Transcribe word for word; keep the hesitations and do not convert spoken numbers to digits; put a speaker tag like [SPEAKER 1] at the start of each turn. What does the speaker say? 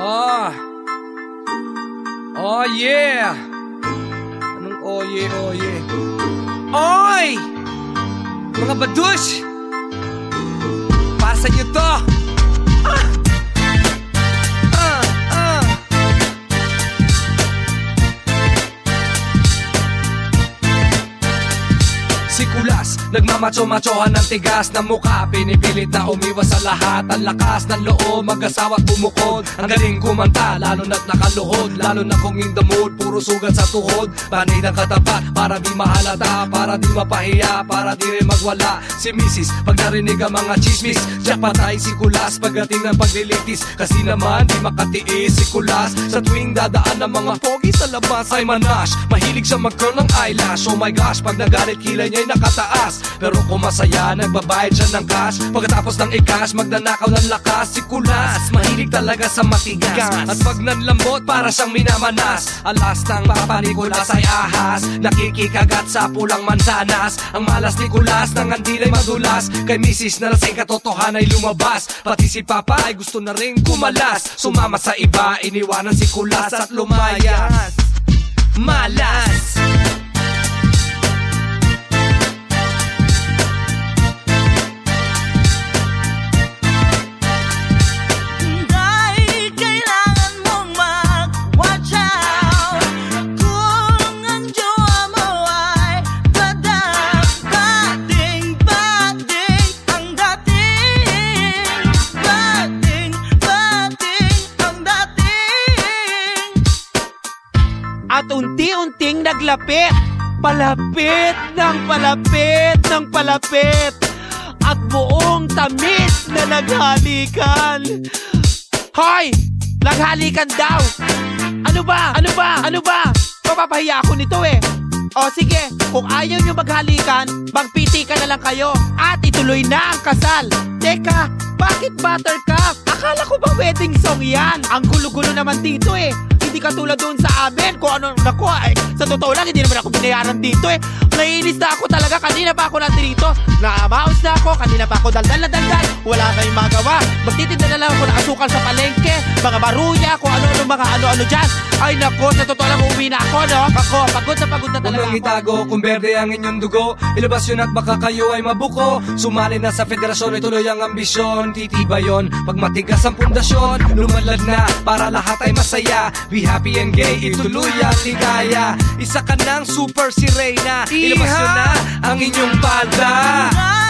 [SPEAKER 1] Oh. Oh yeah. Anong oh yeah, oh yeah? Oy! Mga badush! Para sa inyo to! Ah! Ah! Ah! Si Kulas, nagmamacho-machohan ng tigas ng mukha. Pinipilit na umiwas sa lahat. Ang lakas ng loob, mag-asawa't bumukod. Ang galing kumanta, lalo na't nakaluhod. Lalo na kung in the mood, puro sugat sa tuhod. Panay ng katapat, para di mahalata, para di mapahiya, para di rin magwala. Si Missus pag narinig ang mga chismis, Jack patay si Kulas pagdating ng paglilitis. Kasi naman di makatiis si Kulas. Sa tuwing dadaan ng mga pogi sa labas ay manash. Mahilig siya mag-curl ng eyelash. Oh my gosh, pag nagalit kilay niya nakataas. Pero kung masaya, nagbabayad siya ng cash. Pagkatapos ng i-cash, magnanakaw ng lakas. Si Kulas, mahilig talaga sa matigas. At pag nanlambot, para siyang minamanas. Alas ng papa ni Kulas ay ahas, nakikikagat sa pulang mansanas. Ang malas ni Kulas, nang andilay madulas. Kay Missus na lasing katotohan ay lumabas. Pati si papa ay gusto na rin kumalas. Sumama sa iba, iniwanan si Kulas at lumayas. Malas.
[SPEAKER 2] At unti-unting naglapit, palapit ng palapit ng palapit, at buong tamis na naghalikan. Hoy! Naghalikan daw! Ano ba? Ano ba? Ano ba? Papapahiya ako nito eh. O sige, kung ayaw nyo maghalikan, magpiti ka na lang kayo at ituloy na ang kasal. Teka, bakit Buttercup? Akala ko bang wedding song yan? Ang gulo-gulo naman dito eh. Hindi katulad doon sa amin. Kung ano nakuha eh. Sa totoo lang, hindi naman ako binayaran dito eh. Naiinis na ako talaga. Kanina pa ako nandito. Nakamaos na ako. Kanina pa ako daldal na daldal. Wala kayong magawa. Magtitinda na lang ako ng asukal sa palengke. Mga baruya, kung ano-ano, mga ano-ano dyan. Ay nako, sa totoo lang uuwi na ako, no? Ako, pagod na pagod na talaga ako.
[SPEAKER 1] Huwag itago kung berde ang inyong dugo. Ilabas yun at baka kayo ay mabuko. Sumali na sa federasyon, ituloy ang ambisyon. Titiba yun, pag matigas ang pundasyon. Lumalad na, para lahat ay masaya. Be happy and gay, ituloy ang ligaya. Isa ka ng super si Reyna. Ilabas yun na ang inyong palda.